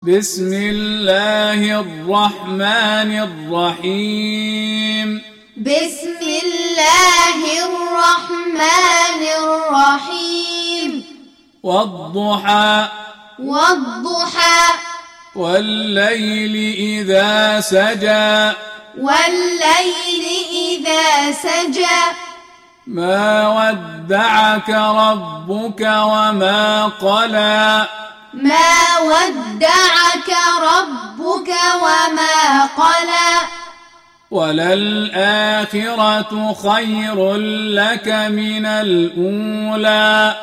بسم الله الرحمن الرحيم. بسم الله الرحمن الرحيم. والضحى والليل إذا سجى والليل إذا سجى ما ودعك ربك وما قلى ما ودعك ربك وما قلى وللآخرة خير لك من الأولى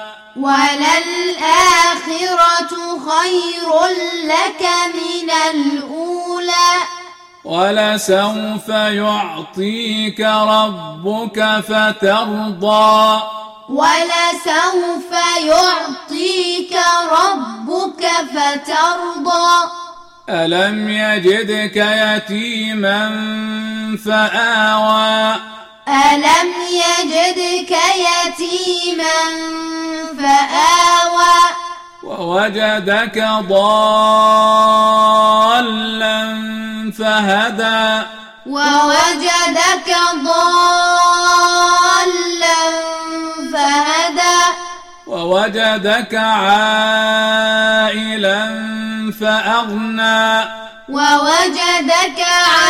وللآخرة خير لك من الأولى ولسوف يعطيك ربك فترضى ولسوف يعطيك ربك فترضى ألم يجدك يتيما فآوى ألم يجدك يتيما فآوى ووجدك ضالا فهدى ووجدك ضالا فهدى ووجدك عائلا فأغنى ووجدك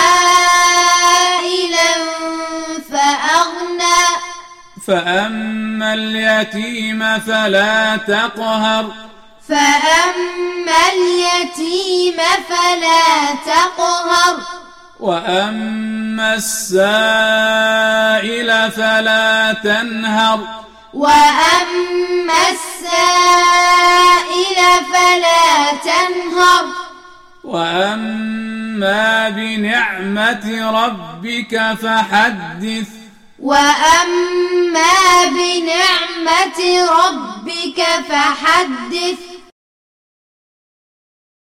عائلا فأغنى فأما اليتيم فلا تقهر فأما اليتيم فلا تقهر وأما السائل فلا تنهر وأما السائل فلا تنهر وأما بنعمة ربك فحدث وأما بنعمة ربك فحدث